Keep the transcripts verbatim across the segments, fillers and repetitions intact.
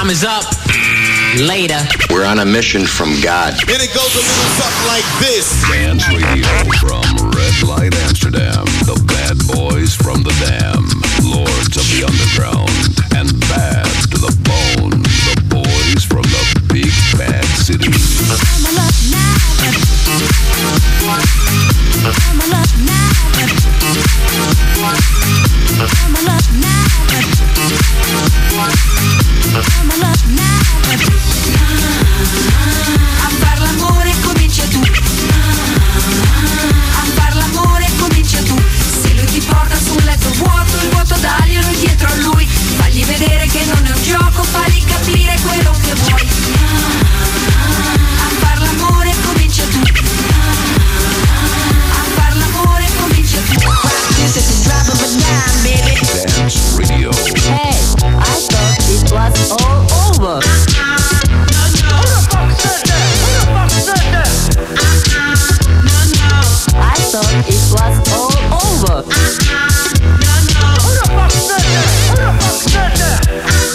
Time is up. Later. We're on a mission from God. And it goes a little something like this. Dance Radio from Red Light Amsterdam. The bad boys from the Dam. Lords of the Underground. And bad to the bone. The boys from the big bad city. A far l'amore comincia tu. A far l'amore comincia tu. Se lui ti porta su un letto vuoto, il vuoto daglielo dietro a lui. Fagli vedere che non è un gioco, fagli capire quello che vuoi. A far l'amore comincia tu. A far l'amore comincia tu. This is the drop of a dime, baby. Dance Radio. Hey, I thought it was all over. I thought it was all over. Who the fuck said that? Who the fuck said that?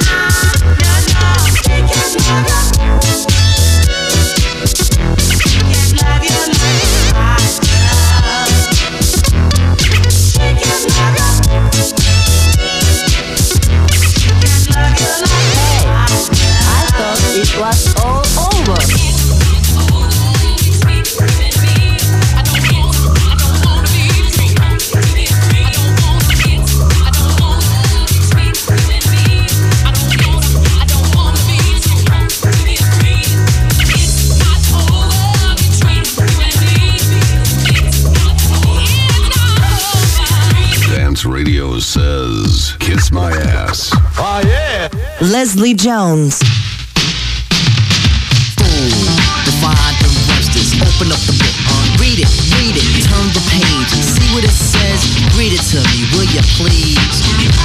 It was all over. Dance Radio says, kiss my ass. Oh, yeah. Leslie Jones. Divide the resters, open up the book, uh, read it, read it, turn the page, see what it says, read it to me, will you please?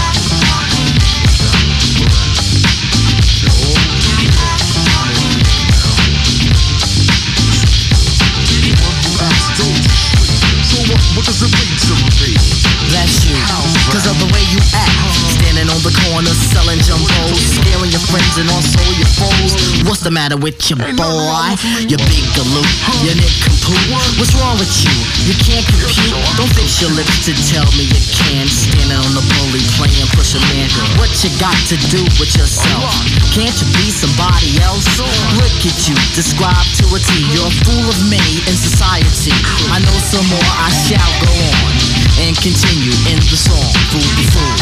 What does it mean to me? That's you, cause of the way you act, standing on the corner selling jumbos, scaring your friends and also your foes. What's the matter with your boy? You big galoot, you nincompoop. What's wrong with you? You can't compute. Don't fix your lips to tell me you can. Standing on the bully playing push a man. What you got to do with yourself? Can't you be somebody else? Look at you, describe to a T. You're a fool of many in society. I know some more, I shall go on and continue in the song. Fool the fool.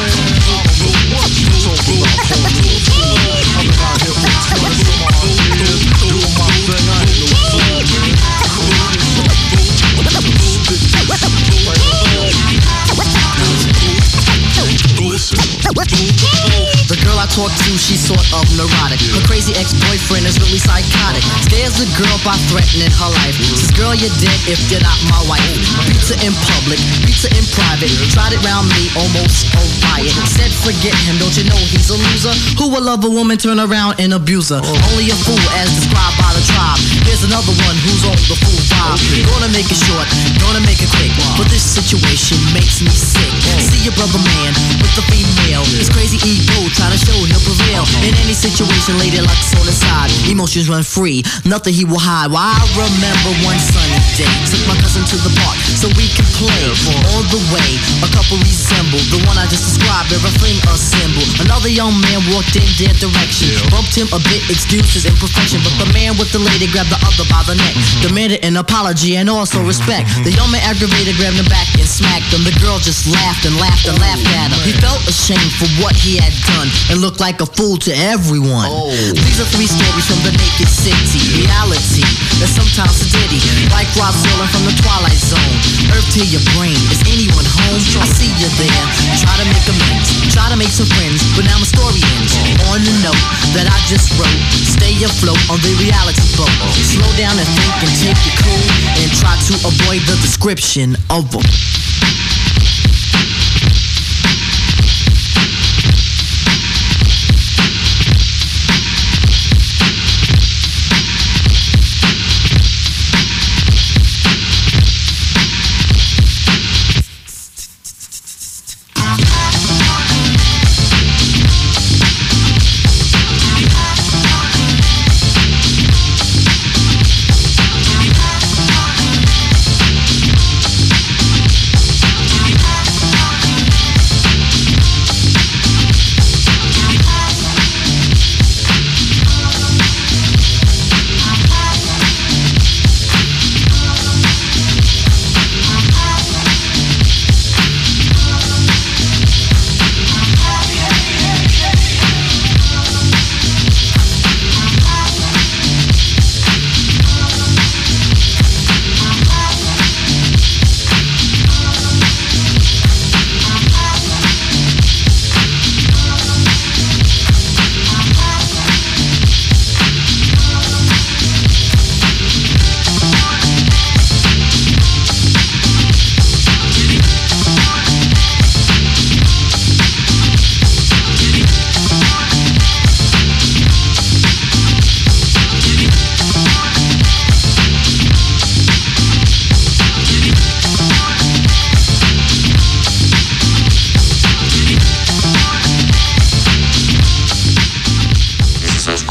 The girl I talk to, she's sort of neurotic. Her crazy ex-boyfriend is really psychotic. Scares the girl by threatening her life. Says, girl, you're dead if you're not my wife. Pizza in public, pizza in private. Tried it round me, almost a riot. Said forget him, don't you know he's a loser? Who will love a woman, turn around and abuse her? Only a fool as described by the tribe. Here's another one who's on the fool vibe. Gonna make it short, gonna make it quick. But this situation makes me sick. See your brother man with the female. His crazy ego, try to show he'll prevail. In any situation, lady luck's on his side. Emotions run free, nothing he will hide. Well, I remember one sunny day, took my cousin to the park so we could play. On the way, a couple resembled the one I just described, everything assembled. Another young man walked in their direction, bumped him a bit, excuses imperfection. But the man with the lady grabbed the other by the neck, demanded an apology and also respect. The young man aggravated, grabbed him back and smacked him. The girl just laughed and laughed and laughed at him. He felt ashamed for what he had done and looked like a fool to everyone. Oh. These are three stories from the naked city. Reality is sometimes a ditty, like Rob Zolan from the Twilight Zone. Earth to your brain, is anyone home? I see you there, try to make amends, try to make some friends, but now my story ends on the note that I just wrote. Stay afloat on the reality boat. Slow down and think and take it cool, and try to avoid the description of them.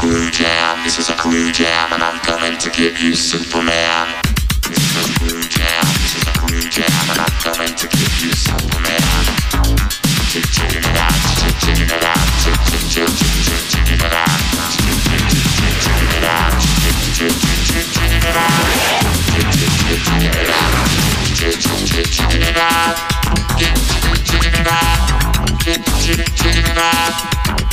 Clue Jam, this is a Clue Jam, and I'm coming to give you Superman. This is a Clue Jam, this is a Clue Jam, and I'm coming to give you Superman. Checking it out, checking it out, checking it out, checking it out, checking it out, checking it out, checking it out, checking it out, checking it out, checking it out.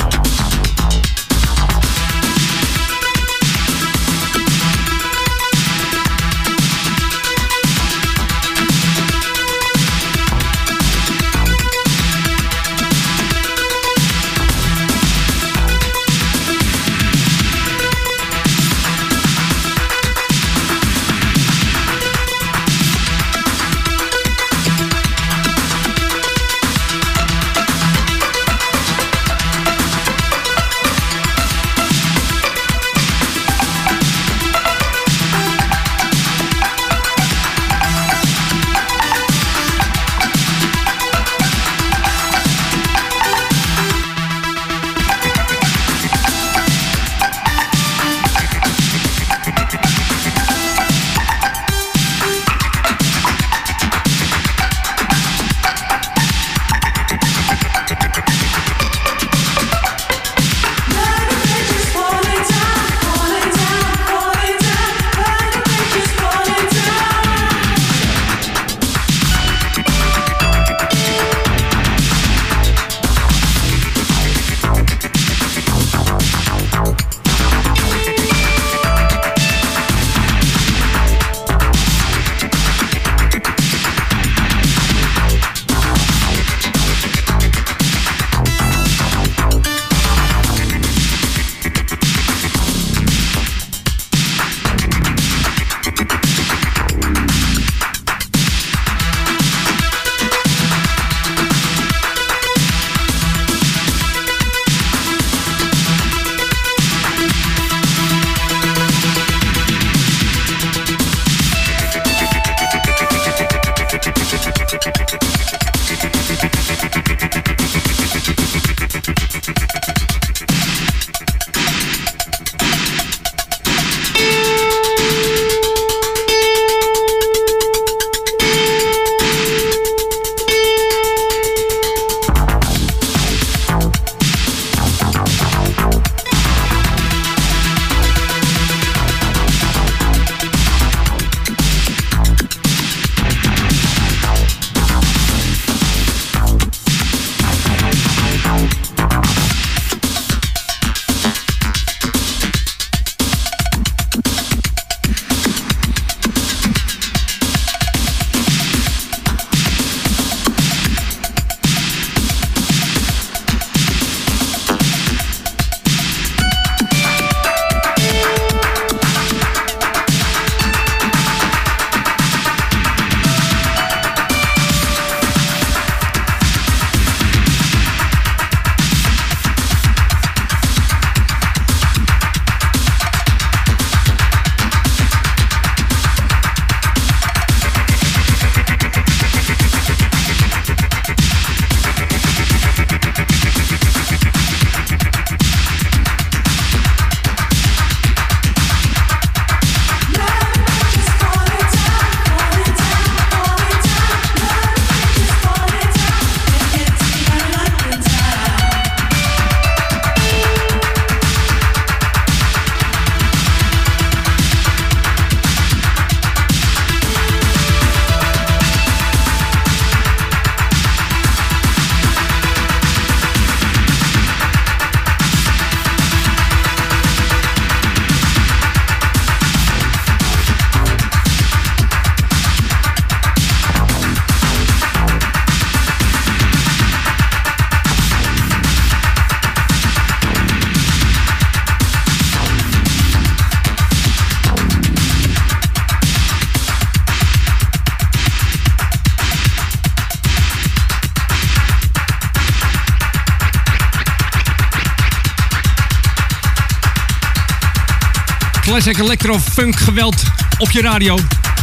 Classic electro funk geweld op je radio.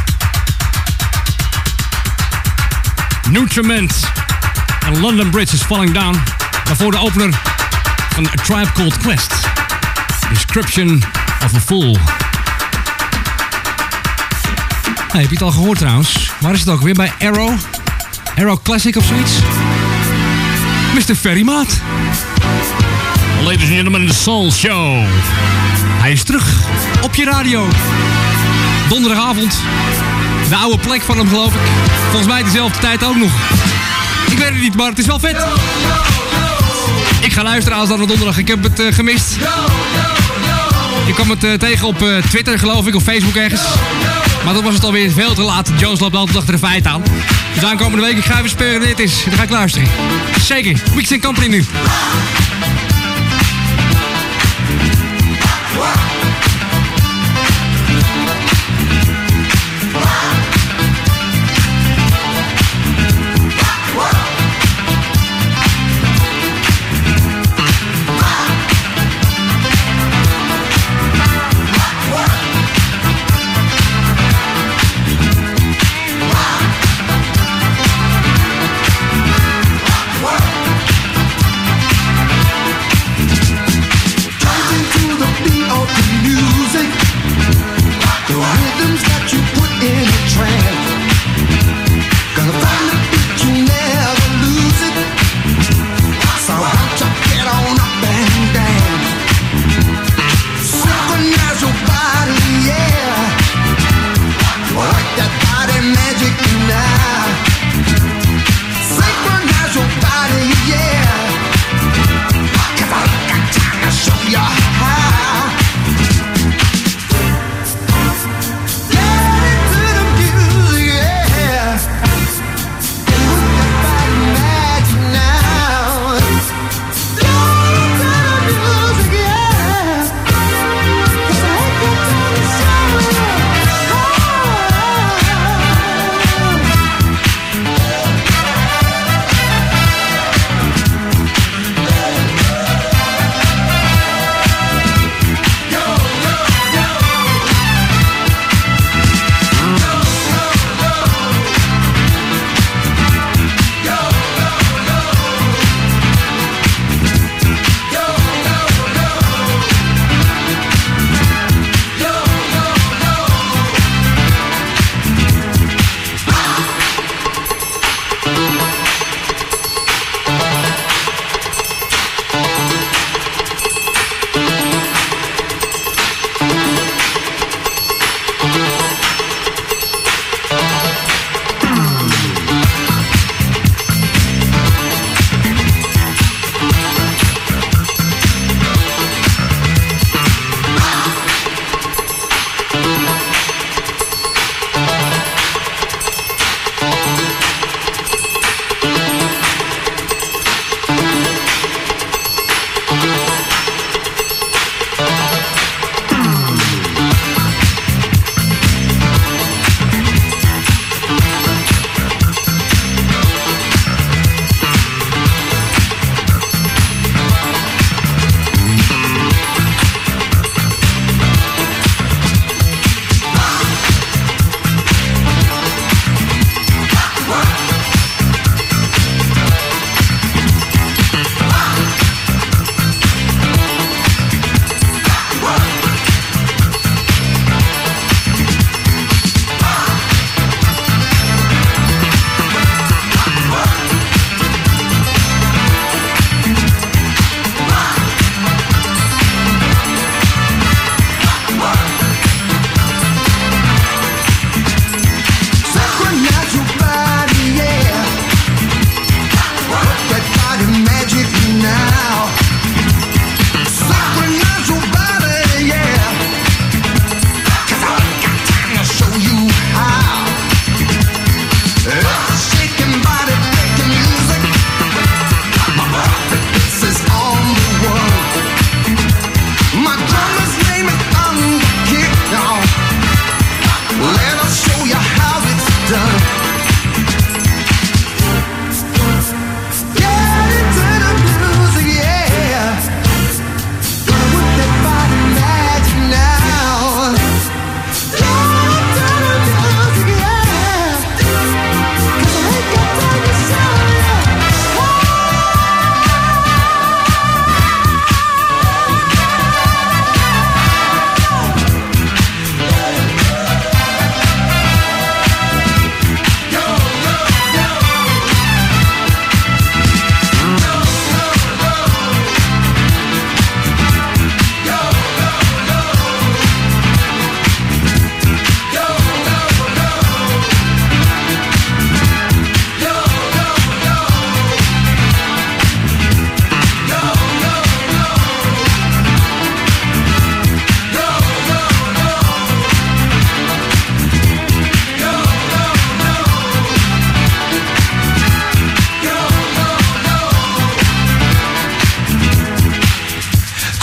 Nutriment en London Bridge is Falling Down. Daarvoor de opener van A Tribe Called Quest. Description of a Fool. Hey, heb je het al gehoord trouwens? Waar is het ook weer? Bij Arrow? Arrow Classic of zoiets? mister Ferrymaat. Ladies and gentlemen, the Soul Show. Hij is terug op je radio. Donderdagavond. De oude plek van hem, geloof ik. Volgens mij dezelfde tijd ook nog. Ik weet het niet, maar het is wel vet. Ik ga luisteren aanstaande donderdag. Ik heb het uh, gemist. Ik kwam het uh, tegen op uh, Twitter, geloof ik, of Facebook ergens. Maar dan was het alweer veel te laat. Jones loopt altijd achter de feiten aan. Dus aankomende week, ik ga even spelen dit is. Dan ga ik luisteren. Zeker. Weeks and Company nu. Wow.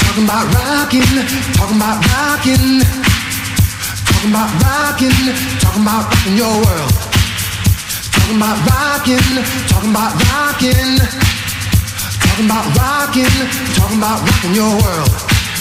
Talking about rockin', talking about rockin', talking about rockin', talking about rockin' your world. Talking about rockin', talking about rockin', talking about rockin', talking about rockin' your world.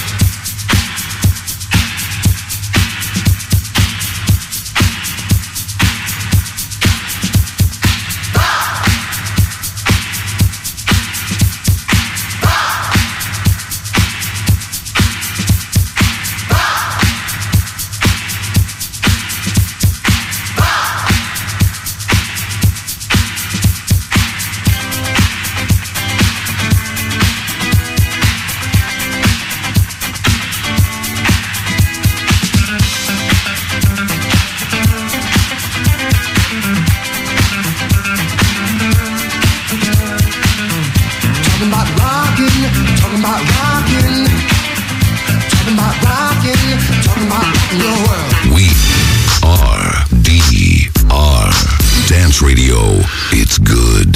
Radio, it's good.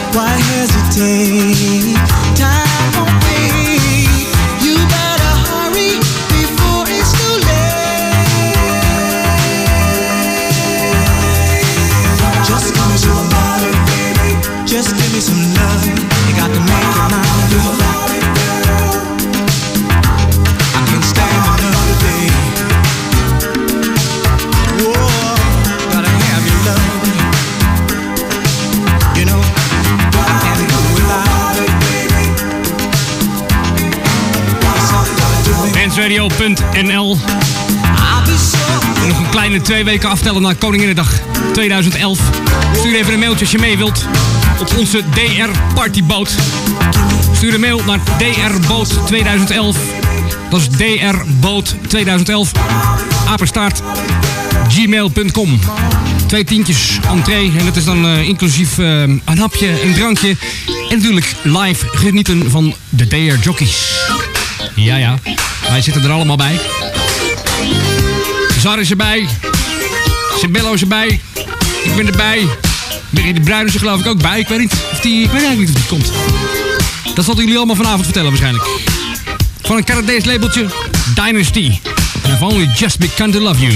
why hesitate? Time won't wait. You better hurry before it's too late. Just give me some body, baby. Just give me some love. You got to make your mind up. I can't stand another day. Whoa, gotta have your love. You know, I can't do without it, baby. danceradio punt n l. Nog een kleine twee weken aftellen naar Koninginnedag tweeduizend elf. Stuur even een mailtje als je mee wilt op onze D R Partyboot. Stuur een mail naar D R Boot tweeduizend elf. Dat is D R Boot tweeduizend elf. Apenstaart gmail punt com. Twee tientjes entree en dat is dan uh, inclusief uh, een hapje, een drankje. En natuurlijk live genieten van de D R Jockeys. Ja, ja, wij zitten er allemaal bij. Zar is erbij. Sibello is erbij. Ik ben erbij. Berry de Bruin is er geloof ik ook bij. Ik weet niet of die, ik weet eigenlijk niet of die komt. Dat zal jullie allemaal vanavond vertellen waarschijnlijk. Van een Canadees labeltje, Dynasty. And I've only just begun to love you.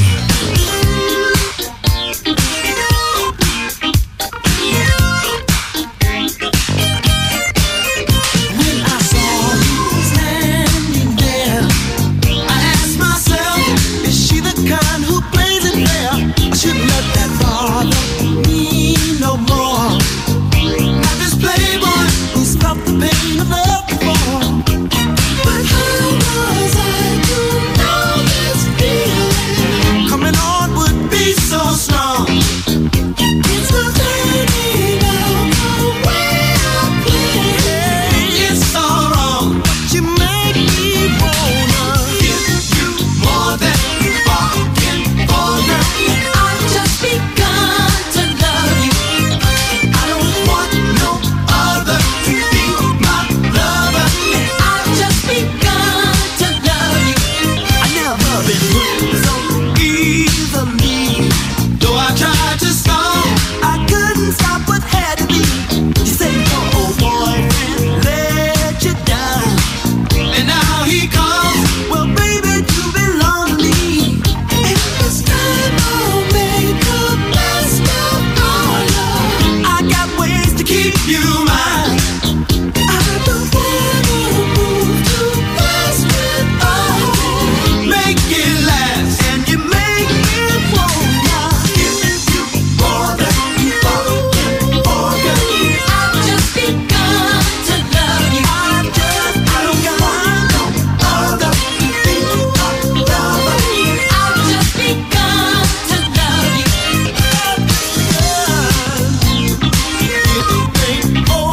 Oh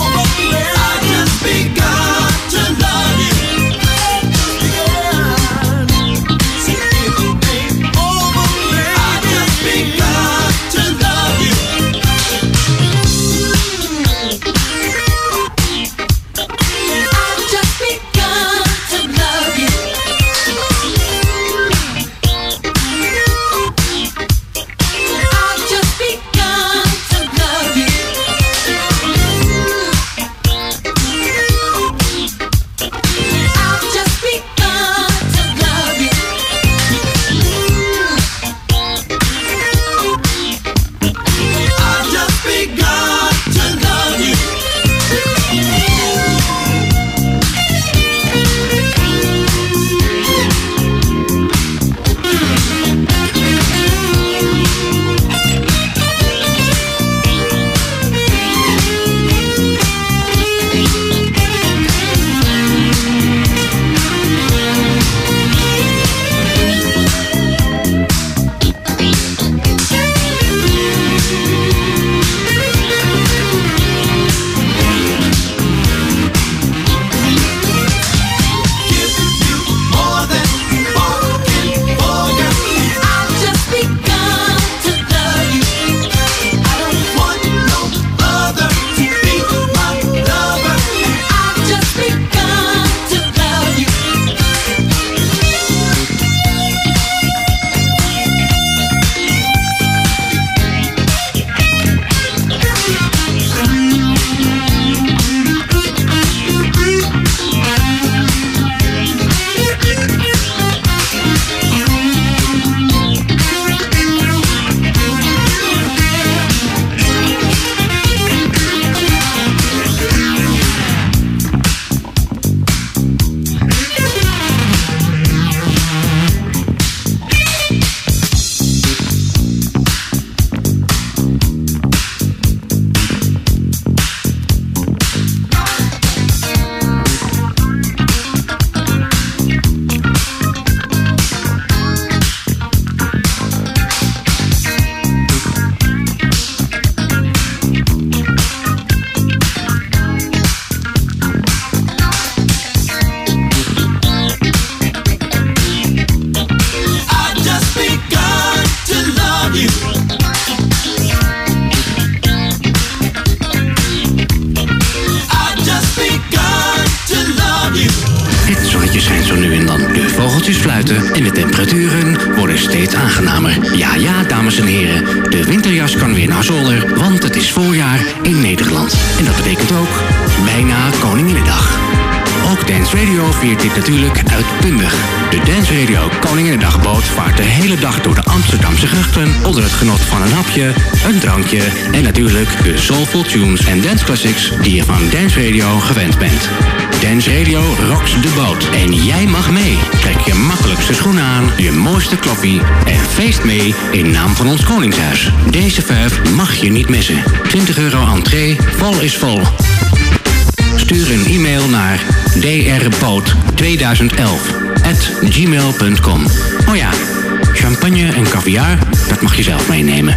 buiten en de temperaturen worden steeds aangenamer. Ja, ja, dames en heren, de winterjas kan weer naar zolder, want het is voorjaar in Nederland. En dat betekent ook bijna Koninginnedag. Ook Dance Radio viert dit natuurlijk uitbundig. De Dance Radio Koninginnedagboot vaart de hele dag door de Amsterdamse grachten onder het genot van een hapje, een drankje en natuurlijk de soulful tunes en dance classics die je van Dance Radio gewend bent. Dance Radio rocks de boot en jij mag mee. Trek je makkelijkste schoenen aan, je mooiste kloffie en feest mee in naam van ons Koningshuis. Deze vijf mag je niet missen. twintig euro entree, vol is vol. Stuur een e-mail naar d r boot tweeduizend elf at gmail punt com. Oh ja, champagne en caviar, dat mag je zelf meenemen.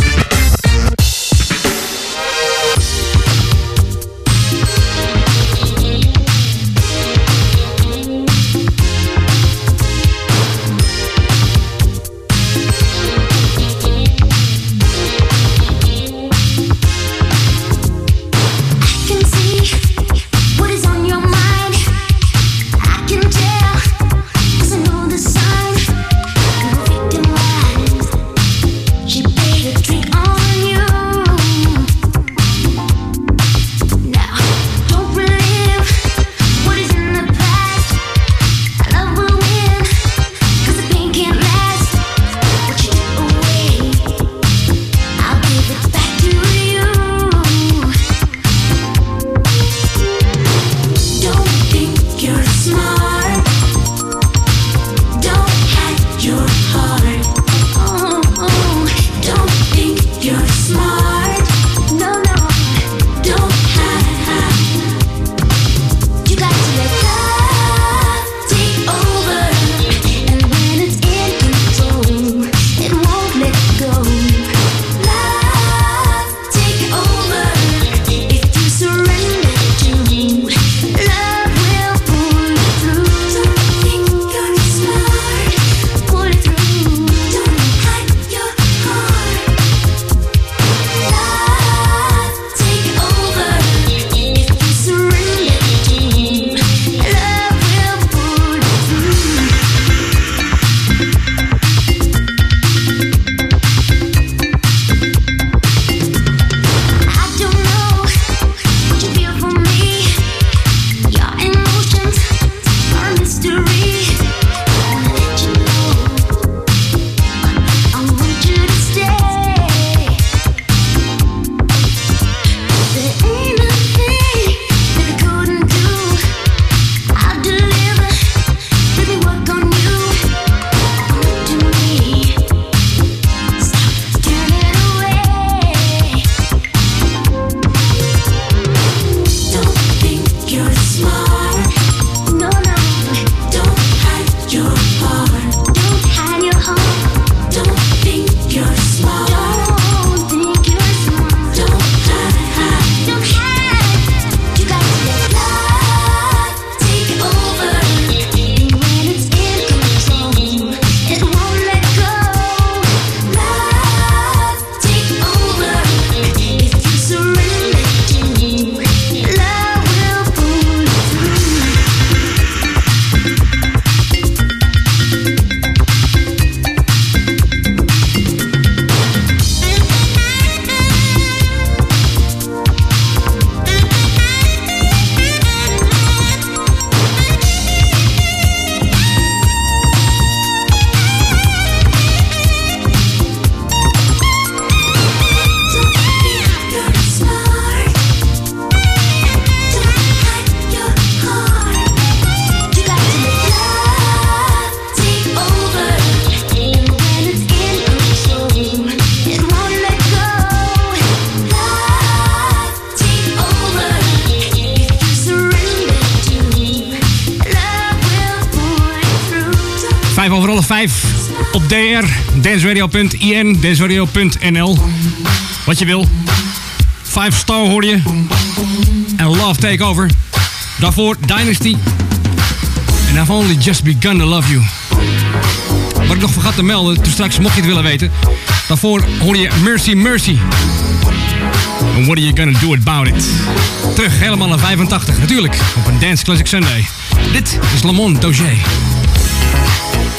Vijf over alle vijf op D R, danceradio punt i n, danceradio punt n l. Wat je wil. Five Star hoor je. En Love Takeover. Daarvoor Dynasty. En I've only just begun to love you. Wat ik nog vergat te melden, toen straks mocht je het willen weten. Daarvoor hoor je Mercy Mercy. And what are you gonna do about it? Terug helemaal naar vijfentachtig, natuurlijk. Op een Dance Classic Sunday. Dit is Lamont Dozier.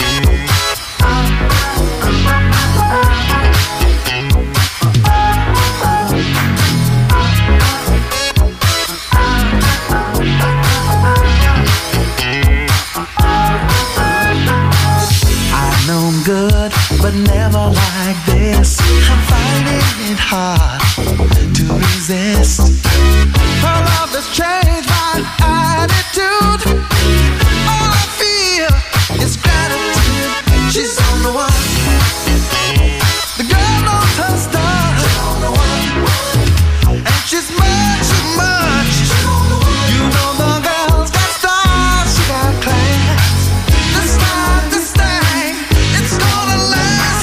exist. Her love has changed my attitude. All I feel is gratitude. She's on the one. The girl knows her stuff. She's on the one. And she's much too much. You know the girl's got stars, she got class. This time, this thing, it's gonna last.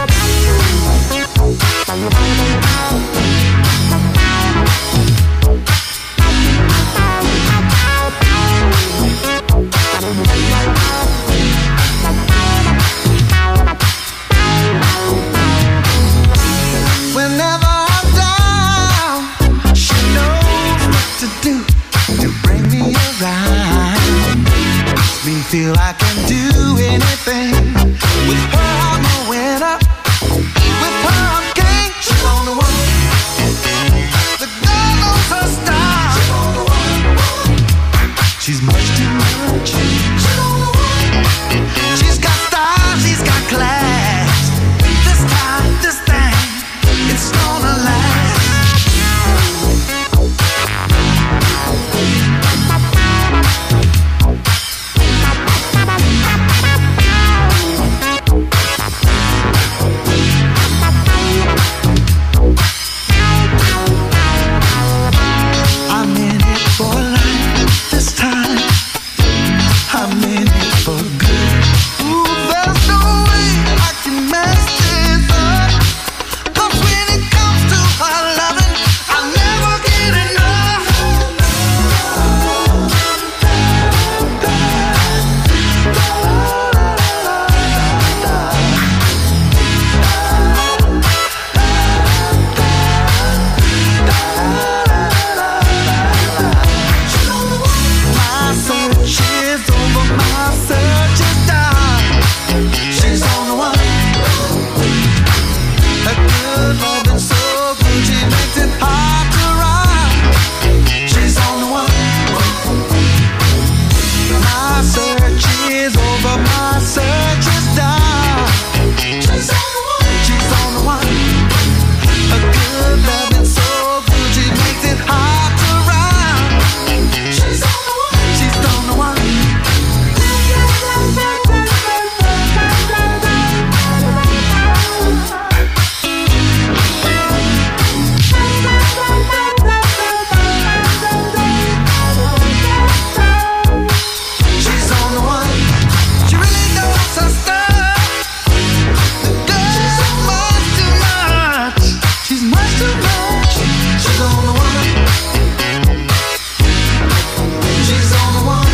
Whenever I'm down, she knows what to do to bring me around. Makes me feel I can do anything. With her I'm a winner. With her I'm king. She's on the one. The girl knows her style. She's on the one. She's much too much. She's on the one. She's got style. She's got class. This time, this thing, it's gonna last. I'm in it for life this time. I'm in it for good. Ooh, there's no way I can mess this up. 'Cause when it comes to her loving, I'll never get enough. My search is over, my search is done. She's on the one. A good loving so good, she makes it hard to run. She's on the one. My search is over, my search is done. She's on the one. She's on the one. A good loving so good, she makes it hard to run. She's on the one. She's on the one. She's on the one. She really knows her stuff. The girl, she's much too much. She's much too much. She's on the one. She's on the one.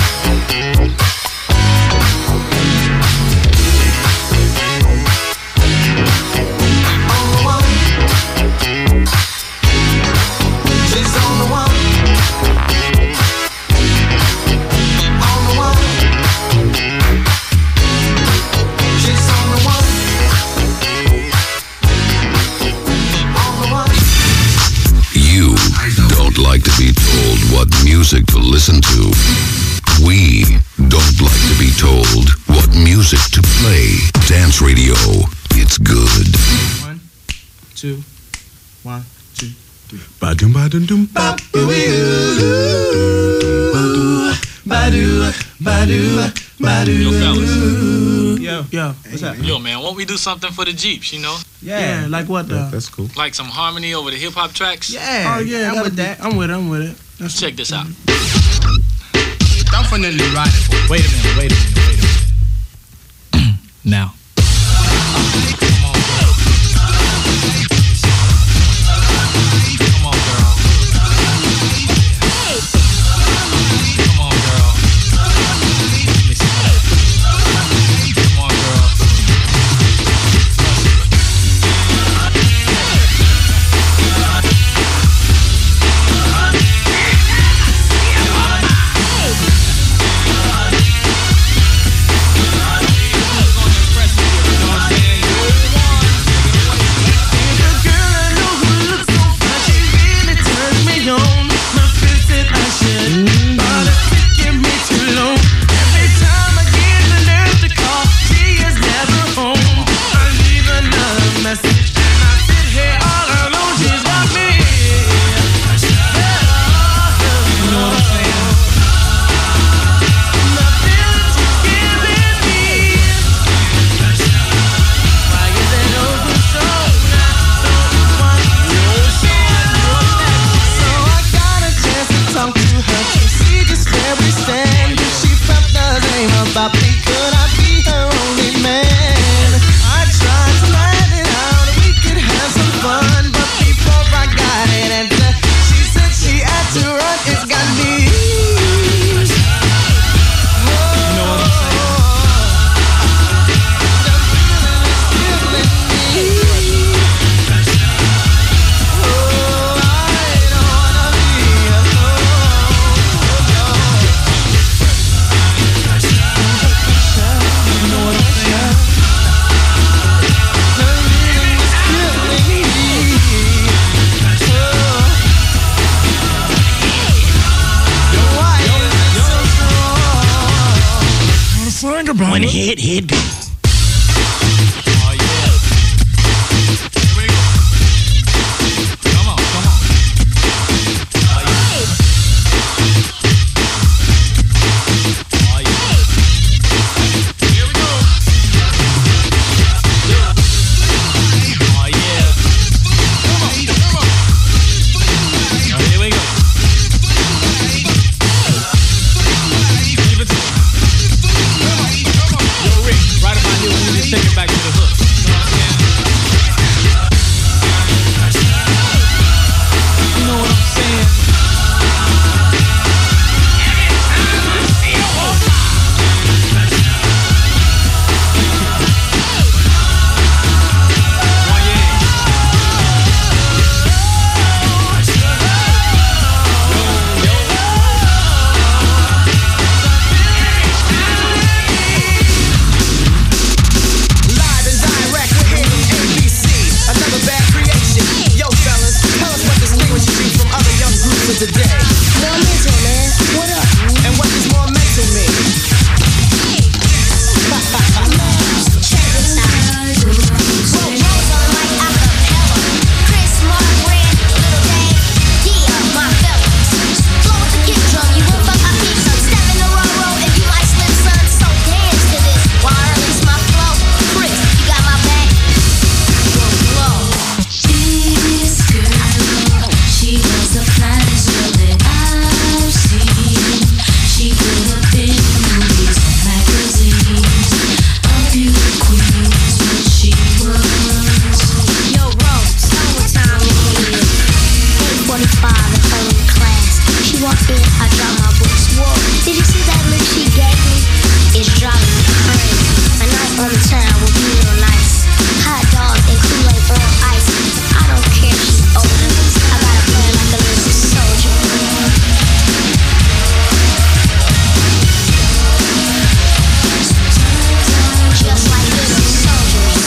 On the one. She's on the one. On the one. She's on the one. On the one. You don't like to be told what music to listen to. We don't like to be told what music to play. Dance radio, it's good. One, two, one, two, three. Ba-dum, ba-dum, dum, ba-boo-oo. Ba-doo, ba-doo, ba-doo. Yo, fellas. Yo, yo, what's up? Yo, man, won't we do something for the Jeeps, you know? Yeah, like what though? That's cool. Like some harmony over the hip-hop tracks? Yeah, oh yeah, I'm with that. I'm with it, I'm with it. That's Check this out. Definitely ride it. Wait a minute, wait a minute, wait a minute. Now. Come on, girl. Come on, girl. Come on, girl. Let me see that. Come on, girl. Hey! brother. When hit, hit go. Oh, yeah. Here we go. Come on, come on. Oh, yeah. Oh, yeah. Here we go. Oh, yeah. Come on, come on. Oh, here we go. Keep it. Come on. Yo, Rick, right about here, we just take it back to the hook. You know what I'm saying? You know what I'm saying? Oh, yeah. Yo, yo. Live and direct, we're here from A B C. Another bad creation. Yo, fellas, tell us what distinguishes you from other young groups of today. More mental, man. What up? And what does more mental mean? Check this out. Roll rolls on like acapella. Chris Martin, Little Dame, yeah, my fellas. Flow with the kick drum, you won't fuck, I keep some. Step in the row row if you like slip, son. So dance to this while I release my flow. Chris, you got my back. Go flow. This girl, she was the finest girl that I've seen. She grew up in movies and magazines. A beauty queen is what she was. Yo, Rose, tell what time it is. eight forty-five in her in class. She walked in, I dropped my books. Whoa, did you see that look she gave me? It's driving me crazy. A night on the town will be real nice. Hot dog and Kool-Aid on ice. I don't care if she's older. I got a plan like a little soldier. Just like little soldiers.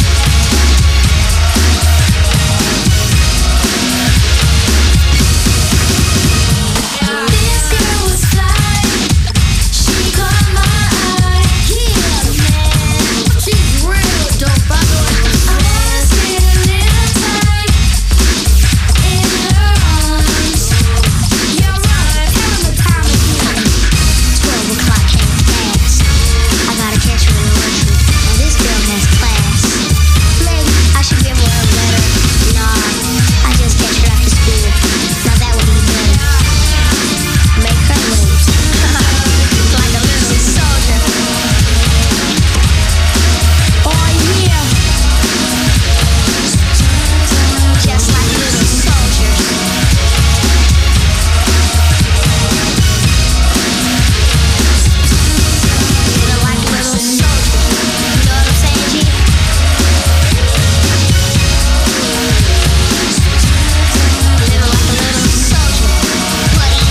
This girl was fly. She caught my eye. Yeah, man. She's real dope, by the way. I wanna spend a little time in her arms. You're right. Tell them the time is twelve o'clock came fast. I gotta catch her in the restroom. And this girl has class. Maybe I should give her a letter. Nah, I just catch her after school. Now that would be better. Make her late. Like a little soldier. Oh yeah. Just like little soldiers. Living like a little soldier. You know what I'm saying, G? Living like a little soldier. Buddy.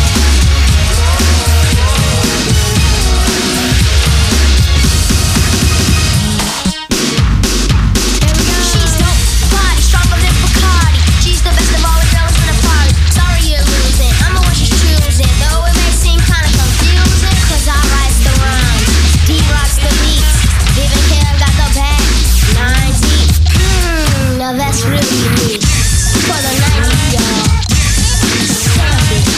She's dope, body stronger than Bacardi. She's the best of all the girls in the party. Sorry you're losing, I'm the one she's choosing. Though it may seem kinda confusing, cause I write the rhymes, D rocks the beats. Even Kim got the back, nine deep. Hmm, now that's really unique. For the nineties, y'all. Stamp it.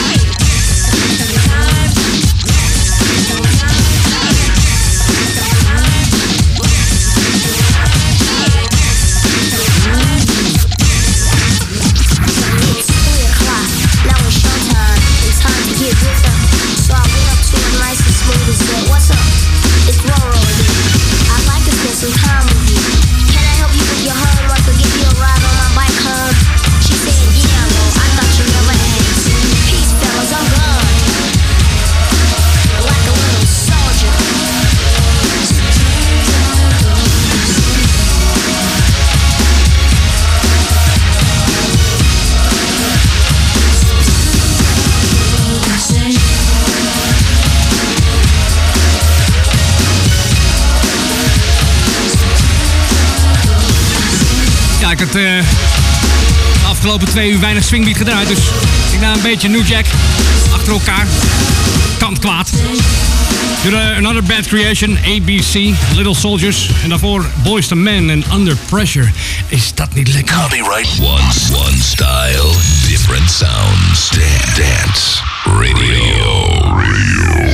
It's three o'clock, now it's showtime. It's time to get with her. So I went up to her nice and smooth and said, what's up? It's Roro again. I'd like to spend some time with you. Can I help you with your homework or give you a ride on my bike home? She said, yeah, well, I thought you never asked. Peace, fellas, I'm gone. Like a little soldier. Ja, ik had uh, afgelopen twee uur weinig swingbeat gedraaid. Dus ik na een beetje New Jack achter elkaar. Kant kwaad. Another Bad Creation, A B C, Little Soldiers. En daarvoor Boyz two Men en Under Pressure. Is dat niet lekker? Copyright one, one style, different sounds. Dan- dance Radio. Radio.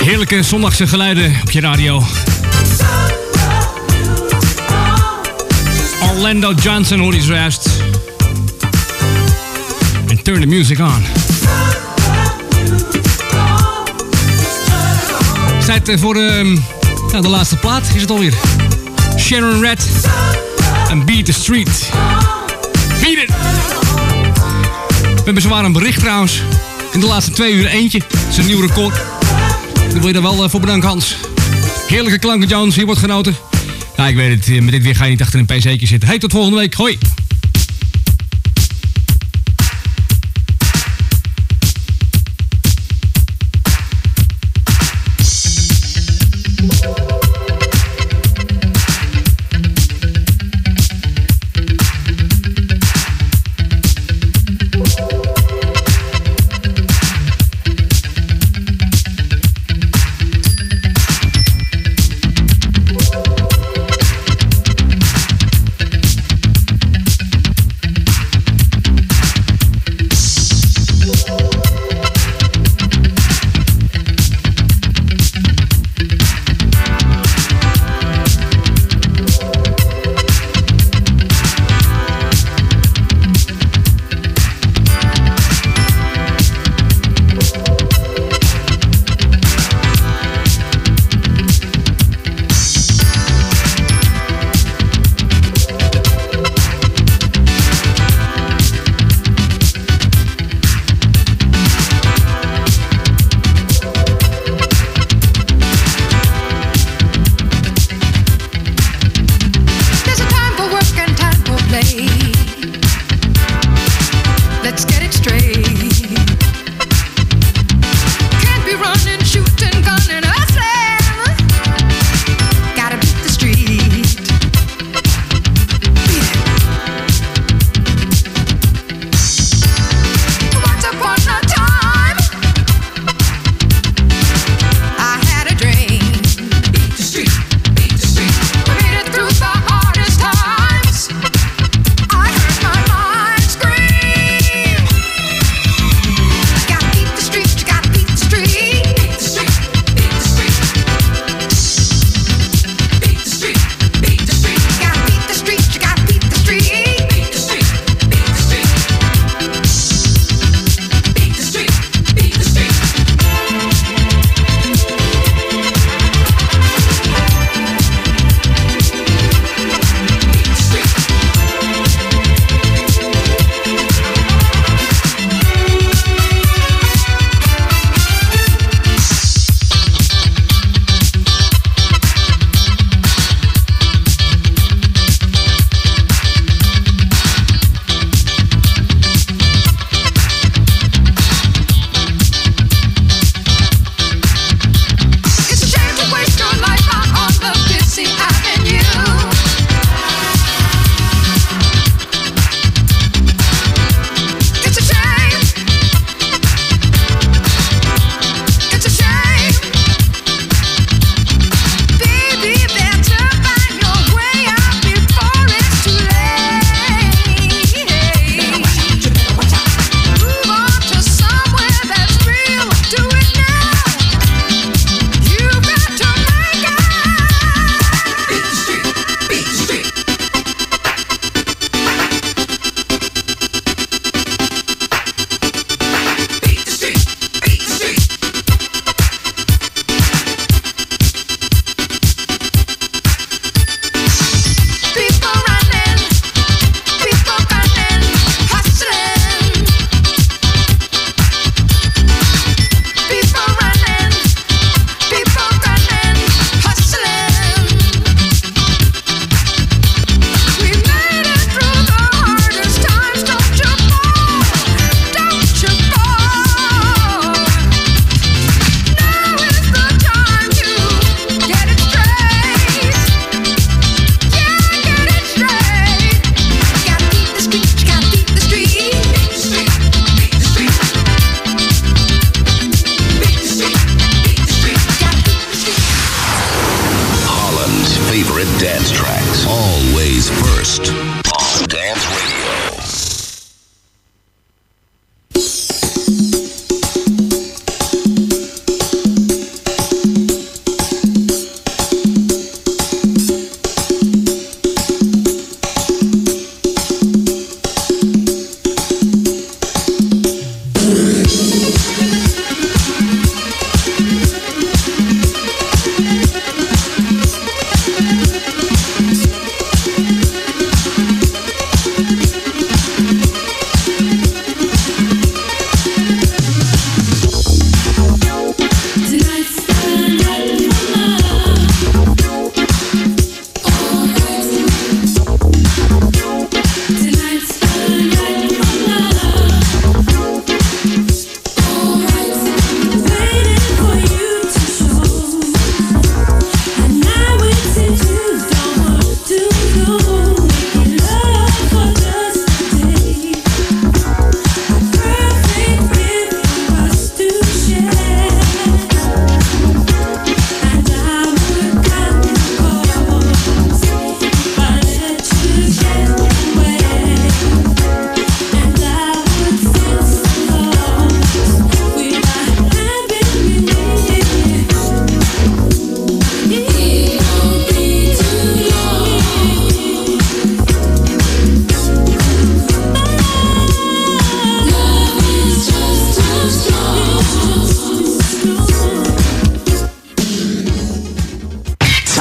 Heerlijke zondagse geluiden op je radio. Orlando Johnson hoor je zojuist. En Turn the Music On. Tijd voor de, nou, de laatste plaat is het alweer. Sharon Red en Beat the Street. Beat it! We hebben zwaar een bericht trouwens. In de laatste twee uur eentje. Dat is een nieuw record. Daar wil je daar wel voor bedanken, Hans. Heerlijke klanken, Jones. Hier wordt genoten. Ja, ik weet het. Met dit weer ga je niet achter een pc'tje zitten. Hey, tot volgende week. Hoi!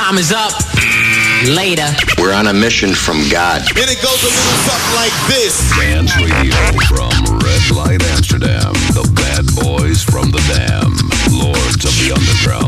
time is up. Later. We're on a mission from God. And it goes a little something like this. Dance Radio from Red Light Amsterdam. The bad boys from the Dam. Lords of the Underground.